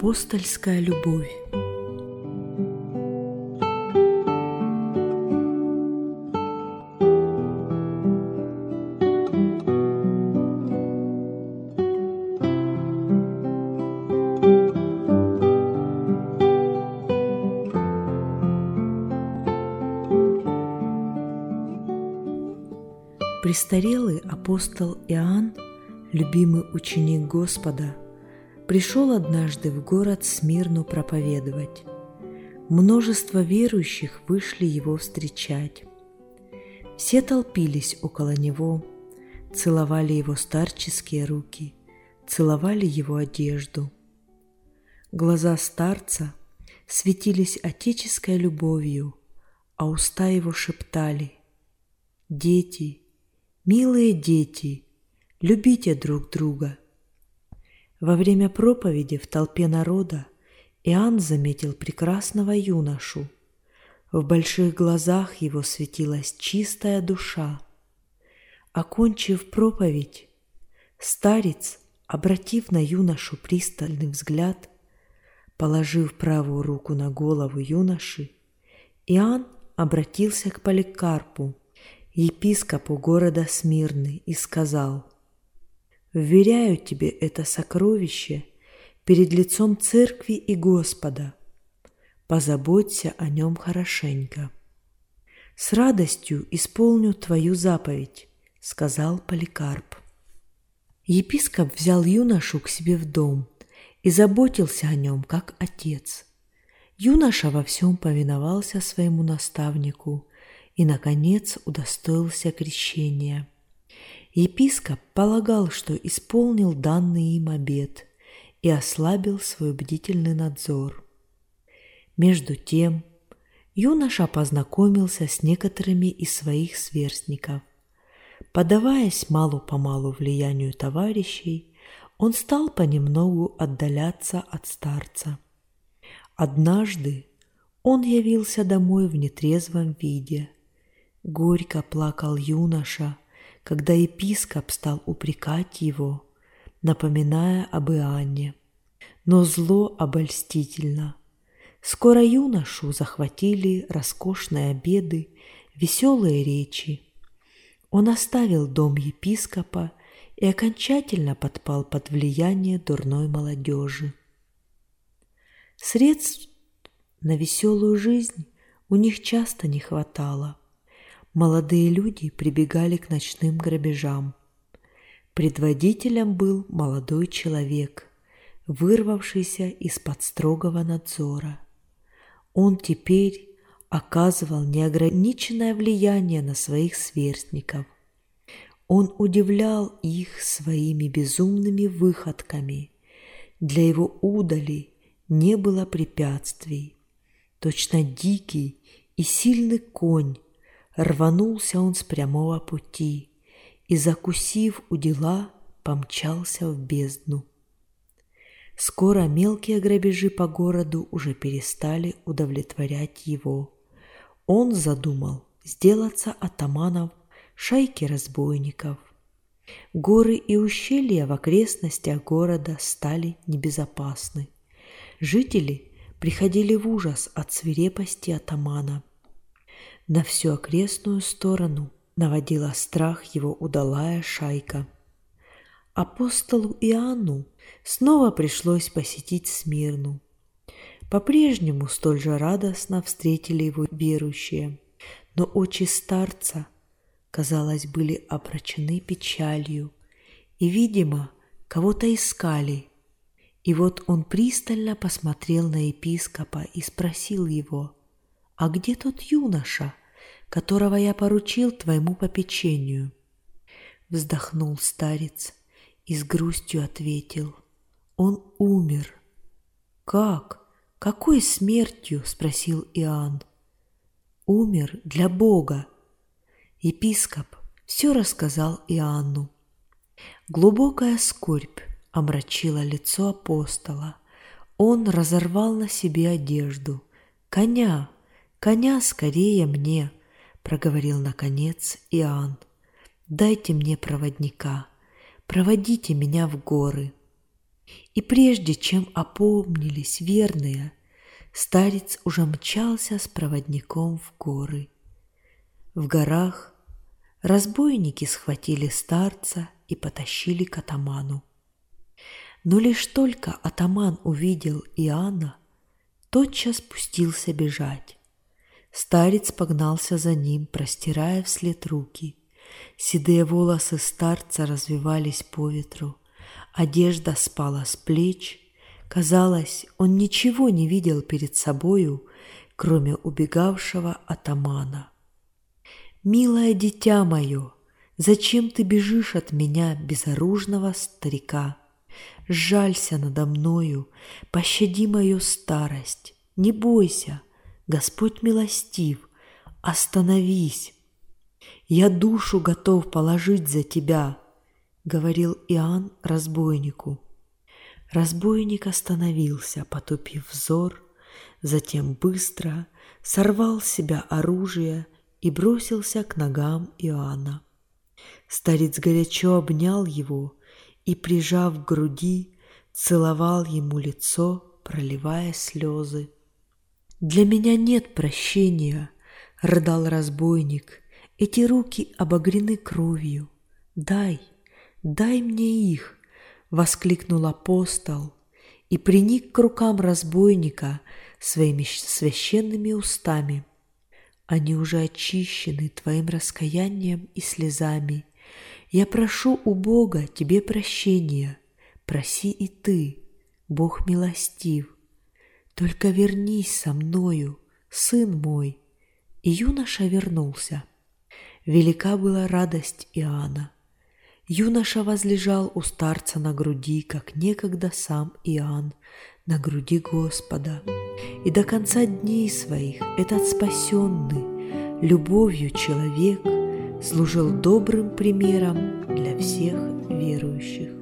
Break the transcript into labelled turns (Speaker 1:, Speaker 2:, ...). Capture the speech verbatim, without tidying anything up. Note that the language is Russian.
Speaker 1: Апостольская любовь. Престарелый апостол Иоанн, любимый ученик Господа, пришел однажды в город Смирну проповедовать. Множество верующих вышли его встречать. Все толпились около него, целовали его старческие руки, целовали его одежду. Глаза старца светились отеческой любовью, а уста его шептали: «Дети, милые дети, любите друг друга». Во время проповеди в толпе народа Иоанн заметил прекрасного юношу. В больших глазах его светилась чистая душа. Окончив проповедь, старец, обратив на юношу пристальный взгляд, положив правую руку на голову юноши, Иоанн обратился к Поликарпу, епископу города Смирны, и сказал: «Вверяю тебе это сокровище перед лицом Церкви и Господа. Позаботься о нем хорошенько». «С радостью исполню твою заповедь», — сказал Поликарп. Епископ взял юношу к себе в дом и заботился о нем, как отец. Юноша во всем повиновался своему наставнику и, наконец, удостоился крещения. Епископ полагал, что исполнил данный им обет и ослабил свой бдительный надзор. Между тем, юноша познакомился с некоторыми из своих сверстников. Поддаваясь мало-помалу влиянию товарищей, он стал понемногу отдаляться от старца. Однажды он явился домой в нетрезвом виде. Горько плакал юноша, когда епископ стал упрекать его, напоминая об Иоанне. Но зло обольстительно. Скоро юношу захватили роскошные обеды, веселые речи. Он оставил дом епископа и окончательно подпал под влияние дурной молодежи. Средств на веселую жизнь у них часто не хватало. Молодые люди прибегали к ночным грабежам. Предводителем был молодой человек, вырвавшийся из-под строгого надзора. Он теперь оказывал неограниченное влияние на своих сверстников. Он удивлял их своими безумными выходками. Для его удали не было препятствий. Точно дикий и сильный конь, рванулся он с прямого пути и, закусив удила, помчался в бездну. Скоро мелкие грабежи по городу уже перестали удовлетворять его. Он задумал сделаться атаманом шайки разбойников. Горы и ущелья в окрестностях города стали небезопасны. Жители приходили в ужас от свирепости атамана. На всю окрестную сторону наводила страх его удалая шайка. Апостолу Иоанну снова пришлось посетить Смирну. По-прежнему столь же радостно встретили его верующие, но очи старца, казалось, были омрачены печалью и, видимо, кого-то искали. И вот он пристально посмотрел на епископа и спросил его: «А где тот юноша, которого я поручил твоему попечению?» Вздохнул старец и с грустью ответил: «Он умер». «Как? Какой смертью?» – спросил Иоанн. «Умер для Бога». Епископ все рассказал Иоанну. Глубокая скорбь омрачила лицо апостола. Он разорвал на себе одежду. «Коня! Коня скорее мне!» — проговорил наконец Иоанн. «Дайте мне проводника, проводите меня в горы». И прежде чем опомнились верные, старец уже мчался с проводником в горы. В горах разбойники схватили старца и потащили к атаману. Но лишь только атаман увидел Иоанна, тотчас спустился бежать. Старец погнался за ним, простирая вслед руки. Седые волосы старца развивались по ветру, одежда спала с плеч. Казалось, он ничего не видел перед собою, кроме убегавшего атамана. «Милое дитя мое, зачем ты бежишь от меня, безоружного старика? Сжалься надо мною, пощади мою старость, не бойся, Господь милостив, остановись. Я душу готов положить за тебя», — говорил Иоанн разбойнику. Разбойник остановился, потупив взор, затем быстро сорвал с себя оружие и бросился к ногам Иоанна. Старец горячо обнял его и, прижав к груди, целовал ему лицо, проливая слезы. «Для меня нет прощения», — рыдал разбойник, — «эти руки обогрены кровью. Дай, дай мне их», — воскликнул апостол и приник к рукам разбойника своими священными устами. «Они уже очищены твоим раскаянием и слезами. Я прошу у Бога тебе прощения. Проси и ты, Бог милостив. Только вернись со мною, сын мой». И юноша вернулся. Велика была радость Иоанна. Юноша возлежал у старца на груди, как некогда сам Иоанн на груди Господа. И до конца дней своих этот спасенный любовью человек служил добрым примером для всех верующих.